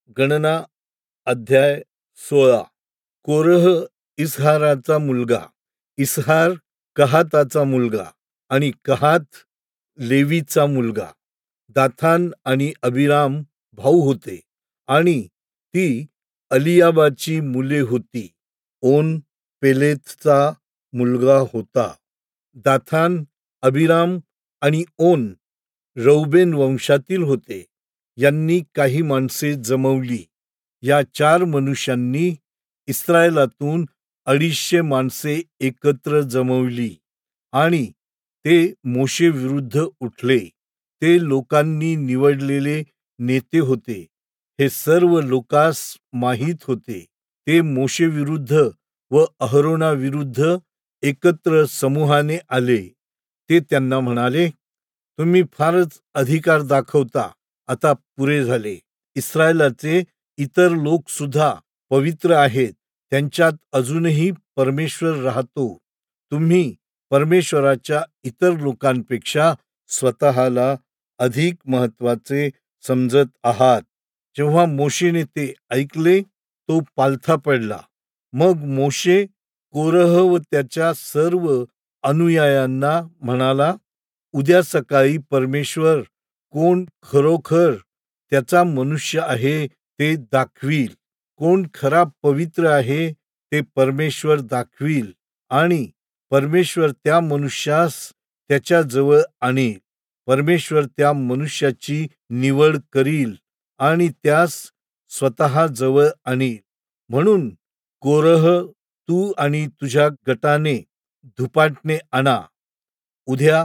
गणना अध्याय 16. कोरह इसहाराचा मुलगा, इसहार कहाताचा मुलगा आणि कहात लेवीचा मुलगा. दाथान आणि अबिराम भाऊ होते आणि ती अलियाबाची मुले होती. ओन पेलेतचा मुलगा होता. दाथान, अबिराम आणि ओन रौबेन वंशातील होते. यांनी काही माणसे जमवली. या 4 मनुष्यांनी इस्रायलातून 250 माणसे एकत्र जमवली आणि ते मोशे विरुद्ध उठले. ते लोकांनी निवडलेले नेते होते. हे सर्व लोकास माहीत होते. ते मोशे विरुद्ध व अहरोना विरुद्ध एकत्र समूहाने आले. ते त्यांना म्हणाले, तुम्ही फारच अधिकार दाखवता. आता पुरे झाले. इस्रायलाचे इतर लोक सुद्धा पवित्र आहेत. त्यांच्यात अजूनही परमेश्वर राहतो. तुम्ही परमेश्वराच्या इतर लोकांपेक्षा स्वतःला अधिक महत्वाचे समजत आहात. जेव्हा मोशेने ते ऐकले, तो पालथा पडला. मग मोशे कोरह व त्याच्या सर्व अनुयायांना म्हणाला, उद्या सकाळी परमेश्वर कोण खरोखर त्याचा मनुष्य आहे ते दाखवील. कोण खरा पवित्र आहे ते परमेश्वर दाखवील आणि परमेश्वर त्या मनुष्यास त्याच्या जवळ आणेल. परमेश्वर त्या मनुष्याची निवड करील आणि त्यास स्वतः जवळ आणेल. म्हणून कोरह, तू आणि तुझ्या गटाने धुपाटणे आणा. उद्या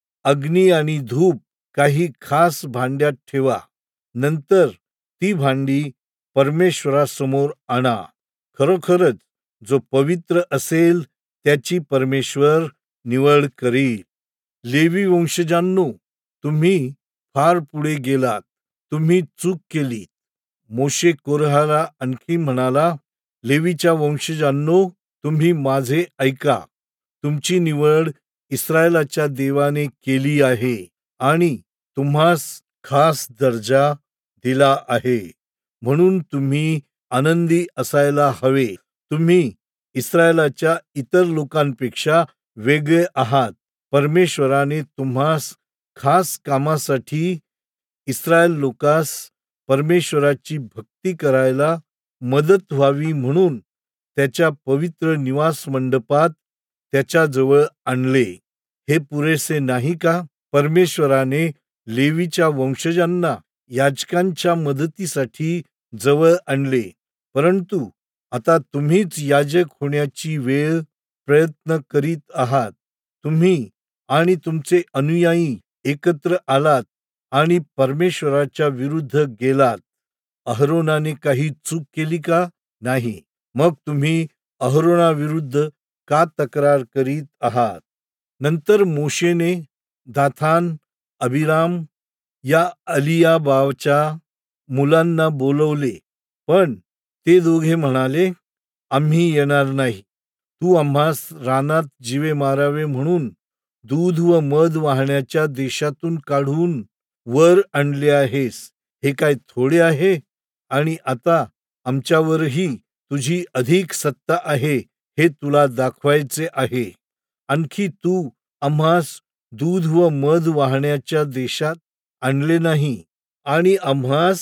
अग्नी आणि धूप काही खास भांड्यात ठेवा. नंतर ती भांडी परमेश्वरासमोर आणा. खरोखरच जो पवित्र असेल त्याची परमेश्वर निवड करील. लेवी वंशजांनो, तुम्ही फार पुढे गेलात. तुम्ही चूक केलीत. मोशे कोरहाला आणखी म्हणाला, लेवीच्या वंशजांनो, तुम्ही माझे ऐका. तुमची निवड इस्रायलाच्या देवाने केली आहे आणि तुम्हास खास दर्जा दिला आहे. म्हणून तुम्ही आनंदी असायला हवे. तुम्ही इस्रायलाच्या इतर लोकांपेक्षा वेगळे आहात. परमेश्वराने तुम्हास खास कामासाठी इस्रायल लोकास परमेश्वराची भक्ती करायला मदत व्हावी म्हणून त्याच्या पवित्र निवास मंडपात त्याच्याजवळ आणले. हे पुरेसे नाही का? परमेश्वराने लेवीच्या वंशजांना याजकांच्या मदतीसाठी जवळ आणले. परंतु आता तुम्हीच याजक होण्याची वेळ प्रयत्न करीत आहात. तुम्ही आणि तुमचे अनुयायी एकत्र आलात आणि परमेश्वराच्या विरुद्ध गेलात. अहरोनाने काही चूक केली का? नाही. मग तुम्ही अहरोनाविरुद्ध का तक्रार करीत आहात? नंतर मोशेने दाथान, अबिराम या अलियाबाच्या मुलांना बोलवले, पण ते दोघे म्हणाले, आम्ही येणार नाही. तू आम्हास रानात जीवे मारावे म्हणून दूध व मध वाहण्याच्या देशातून काढून वर आणले आहेस. हे काय थोडे आहे? आणि आता आमच्यावरही तुझी अधिक सत्ता आहे हे तुला दाखवायचे आहे. आणखी तू आम्हास दूध व मध वाहण्याच्या देशात आणले नाही आणि आम्हास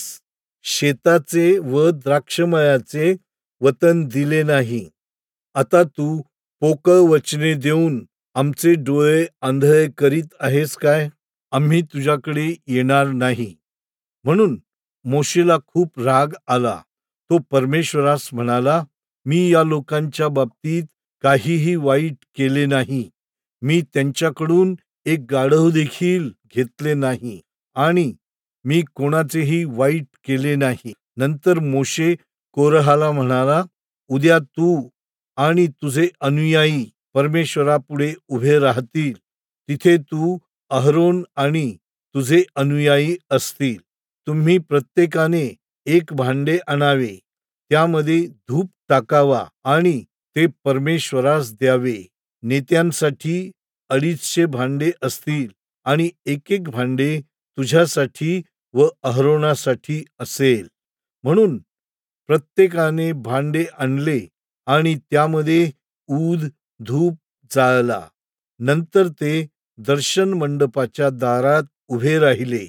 शेताचे व द्राक्षमळ्याचे वतन दिले नाही. आता तू पोकळ वचने देऊन आमचे डोळे आंधळे करीत आहेस काय? आम्ही तुझ्याकडे येणार नाही. म्हणून मोशेला खूप राग आला. तो परमेश्वरास म्हणाला, मी या लोकांच्या बाबतीत काहीही वाईट केले नाही. मी त्यांच्याकडून एक गाढव देखील घेतले नाही आणि मी कोणाचेही वाईट केले नाही. नंतर मोशे कोरहाला म्हणाला, उद्या तू आणि तुझे अनुयायी परमेश्वरापुढे उभे राहतील. तिथे तू, अहरोन आणि तुझे अनुयायी असतील. तुम्ही प्रत्येकाने एक भांडे आणावे. त्यामध्ये धूप टाकावा आणि ते परमेश्वरास द्यावे. नेत्यांसाठी 250 भांडे असतील आणि एक भांडे तुझ्यासाठी व अहरोनासाठी असेल. म्हणून प्रत्येकाने भांडे आणले आणि त्यामध्ये ऊद धूप जाळला. नंतर ते दर्शन मंडपाच्या दारात उभे राहिले.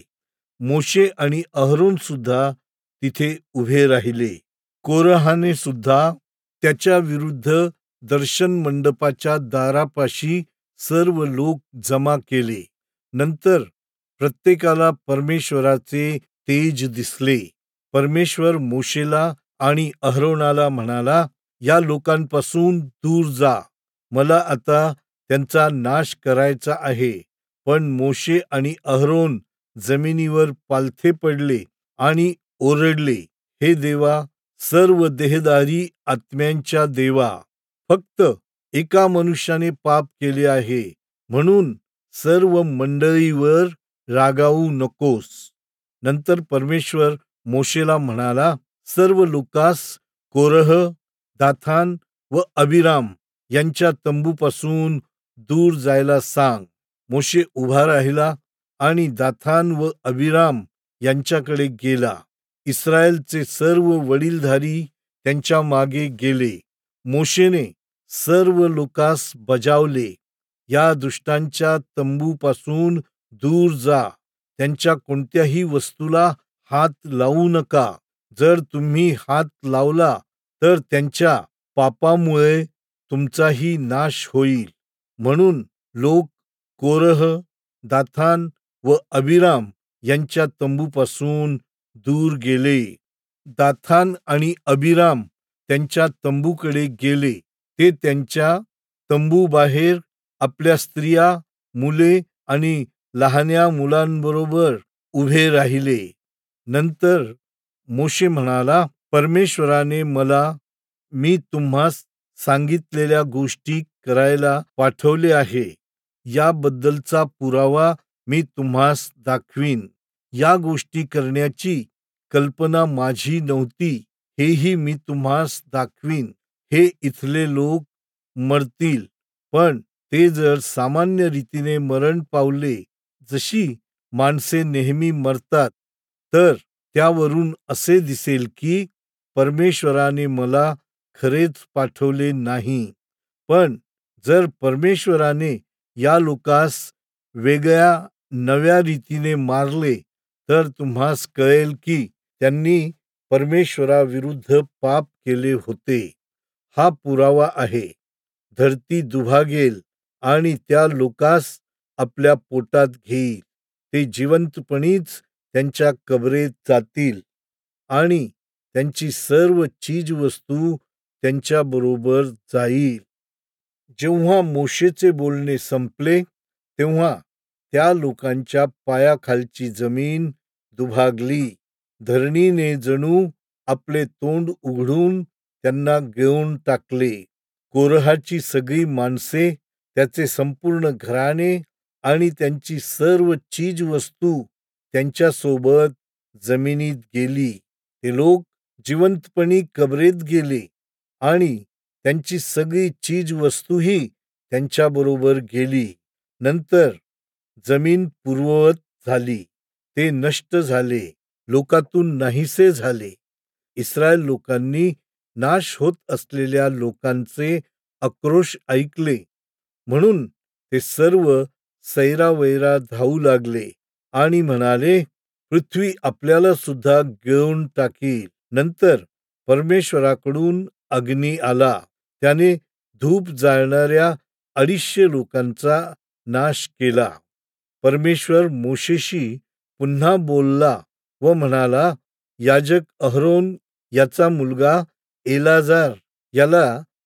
मोशे आणि अहरोन सुद्धा तिथे उभे राहिले. कोरहाने सुद्धा त्याच्या विरुद्ध दर्शन मंडपाच्या दारापाशी सर्व लोक जमा केले. नंतर प्रत्येकाला परमेश्वराचे तेज दिसले. परमेश्वर मोशेला आणि अहरोनाला म्हणाला, या लोकांपासून दूर जा. मला आता त्यांचा नाश करायचा आहे. पण मोशे आणि अहरोन जमिनीवर पालथे पडले आणि ओरडले, हे देवा, सर्व देहधारी आत्म्यांच्या देवा, फक्त एका मनुष्याने पाप केले आहे, म्हणून सर्व मंडळीवर रागावू नकोस. नंतर परमेश्वर मोशेला म्हणाला, सर्व लोकास कोरह, दाथान व अबिराम यांच्या तंबूपासून दूर जायला सांग. मोशे उभा राहिला आणि दाथान व अबिराम यांच्याकडे गेला. इस्रायलचे सर्व वडीलधारी त्यांच्या मागे गेले. मोशेने सर्व लोकास बजावले, या दुष्टांच्या तंबूपासून दूर जा. त्यांच्या कोणत्याही वस्तूला हात लावू नका. जर तुम्ही हात लावला तर त्यांच्या पापामुळे तुमचाही नाश होईल. म्हणून लोक कोरह, दाथान व अबिराम यांच्या तंबूपासून दूर गेले. दाथान आणि अबिराम त्यांच्या तंबूकडे गेले. ते त्यांच्या तंबूबाहेर आपल्या स्त्रिया, मुले आणि लहान्या मुलांबरोबर उभे राहिले. नंतर मोशे म्हणाला, परमेश्वराने मला मी तुम्हास सांगितलेल्या गोष्टी करायला पाठवले आहे. याबद्दलचा पुरावा मी तुम्हास दाखवीन. या गोष्टी करण्याची कल्पना माझी नव्हती, हेही मी तुम्हास दाखवीन. हे इथले लोक मरतील, पण ते जर सामान्य रीतीने मरण पावले, जशी माणसे नेहमी मरतात, तर त्यावरून असे दिसेल की परमेश्वराने मला खरेच पाठवले नाही. पण जर परमेश्वराने या लोकास वेगळ्या नव्या रीतीने मारले, तर तुम्हास कळेल की त्यांनी परमेश्वराविरुद्ध पाप केले होते. हा पुरावा आहे. धरती दुभागेल आणि त्या लोकास आपल्या पोटात घेईल. ते जिवंतपणीच त्यांच्या कबरेत जातील आणि त्यांची सर्व चीजवस्तू त्यांच्याबरोबर जाईल. जेव्हा मोशेचे बोलणे संपले, तेव्हा त्या लोकांच्या पायाखालची जमीन दुभागली. धरणीने जणू आपले तोंड उघडून त्यांना गिळून टाकले. कोरहाची सगळी माणसे, त्याचे संपूर्ण घराणे आणि त्यांची सर्व चीजवस्तू त्यांच्यासोबत जमिनीत गेली. ते लोक जिवंतपणी कबरेत गेले आणि त्यांची सगळी चीजवस्तूही त्यांच्याबरोबर गेली. नंतर जमीन पूर्ववत झाली. ते नष्ट झाले, लोकातून नाहीसे झाले. इस्रायल लोकांनी नाश होत असलेल्या लोकांचे आक्रोश ऐकले, म्हणून ते सर्व सैरावैरा धावू लागले आणि म्हणाले, पृथ्वी आपल्याला सुद्धा गिळून टाकील. नंतर परमेश्वराकडून अग्नी आला. त्याने धूप जाळणाऱ्या 250 लोकांचा नाश केला. परमेश्वर मोशेशी पुन्हा बोलला व म्हणाला, याजक अहरोन याचा मुलगा एलाजार याला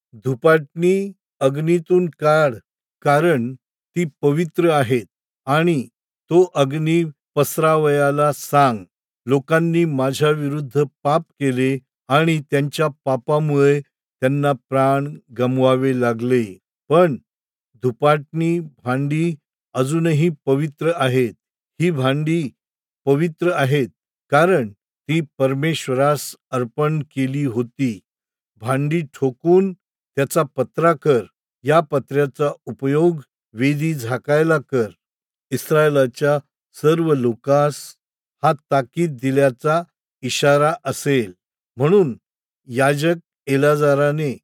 धुपाटणी अग्नीतून काढ, कारण ती पवित्र आहेत, आणि तो अग्नी पसरावयाला सांग. लोकांनी माझ्या विरुद्ध पाप केले आणि त्यांच्या पापामुळे त्यांना प्राण गमवावे लागले. पण धुपाटणी भांडी अजूनही पवित्र आहेत. ही भांडी पवित्र आहेत, कारण ती परमेश्वरास अर्पण केली होती. भांडी ठोकून त्याचा पत्रा कर. या पत्र्याचा उपयोग वेदी झाकायला कर. इस्रायलाच्या सर्व लोकास हा ताकीद दिल्याचा इशारा असेल. म्हणून याजक एलाजाराने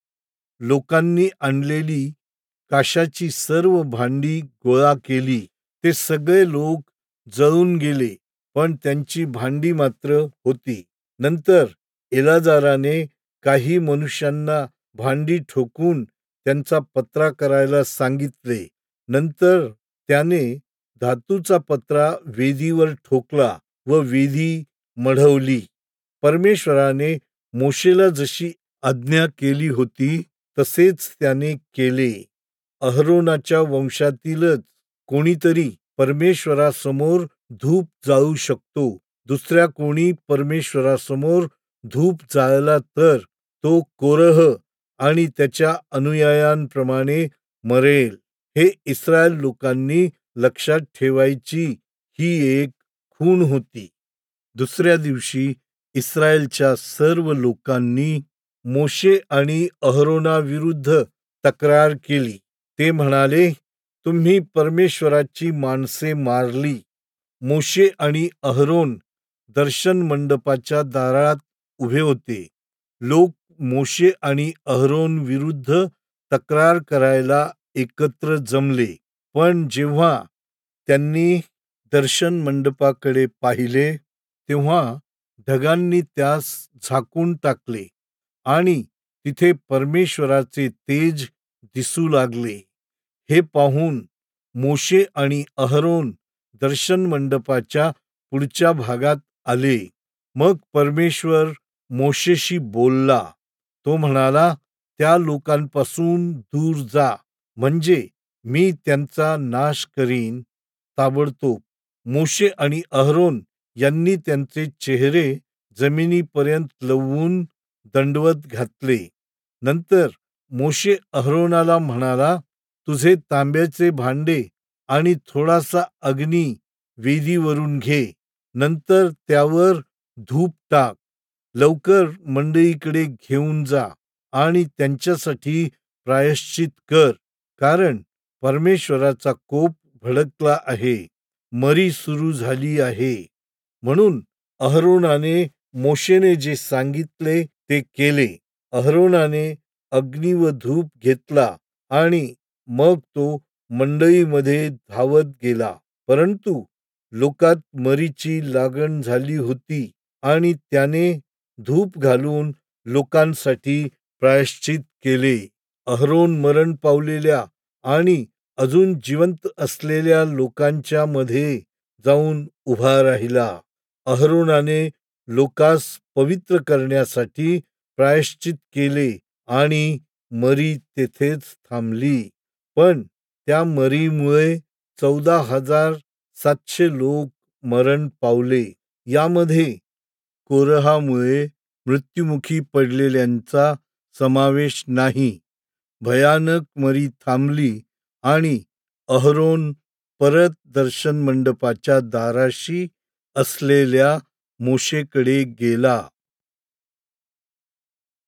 लोकांनी आणलेली काशाची सर्व भांडी गोळा केली. ते सगळे लोक जळून गेले, पण त्यांची भांडी मात्र होती. नंतर एलाजाराने काही मनुष्यांना भांडी ठोकून त्यांचा पत्रा करायला सांगितले. नंतर त्याने धातूचा पत्रा वेदीवर ठोकला व वेदी मढवली. परमेश्वराने मोशेला जशी आज्ञा केली होती तसेच त्याने केले. अहरोनाच्या वंशातीलच कोणीतरी परमेश्वरासमोर धूप जाळू शकतो. दुसऱ्या कोणी परमेश्वरासमोर धूप जाळला तर तो कोरह आणि त्याच्या अनुयायांप्रमाणे मरेल. हे इस्रायल लोकांनी लक्षात ठेवायची ही एक खूण होती. दुसऱ्या दिवशी इस्रायलच्या सर्व लोकांनी मोशे आणि अहरोनाविरुद्ध तक्रार केली. ते म्हणाले, तुम्ही परमेश्वराची माणसे मारली. मोशे आणि अहरोन दर्शन मंडपाच्या दारात उभे होते. लोक मोशे आणि अहरोन विरुद्ध तक्रार करायला एकत्र जमले. पण जेव्हा त्यांनी दर्शन मंडपाकडे पाहिले तेव्हा ढगांनी त्यास झाकून टाकले आणि तिथे परमेश्वराचे तेज दिसू लागले. हे पाहून मोशे आणि अहरोन दर्शन मंडपाच्या पुढच्या भागात आले. मग परमेश्वर मोशेशी बोलला. तो म्हणाला, त्या लोकांपासून दूर जा, म्हणजे मी त्यांचा नाश करीन. ताबडतोब मोशे आणि अहरोन यांनी त्यांचे चेहरे जमिनीपर्यंत लवून दंडवत घातले. नंतर मोशे अहरोनाला म्हणाला, तुझे तांब्याचे भांडे आणि थोडासा अग्नी वेदीवरून घे. नंतर त्यावर धूप टाक. लवकर मंडळीकडे घेऊन जा आणि त्यांच्यासाठी प्रायश्चित कर, कारण परमेश्वराचा कोप भडकला आहे. मरी सुरू झाली आहे. म्हणून अहरोनाने मोशेने जे सांगितले ते केले. अहरोनाने अग्नी व धूप घेतला आणि मग तो मंडळीमध्ये धावत गेला. परंतु लोकात मरीची लागण झाली होती आणि त्याने धूप घालून लोकांसाठी प्रायश्चित केले. अहरोन मरण पावलेल्या आणि अजून जिवंत असलेल्या लोकांच्या मध्ये जाऊन उभा राहिला. अहरोनाने लोकास पवित्र करण्यासाठी प्रायश्चित केले आणि मरी तेथेच थांबली. पण त्या मरीमुळे 14,700 लोक मरण पावले. यामध्ये कोरहामुळे मृत्युमुखी पडलेल्यांचा समावेश नाही. भयानक मरी थांबली आणि अहरोन परत दर्शन मंडपाच्या दाराशी असलेल्या मोशेकडे गेला.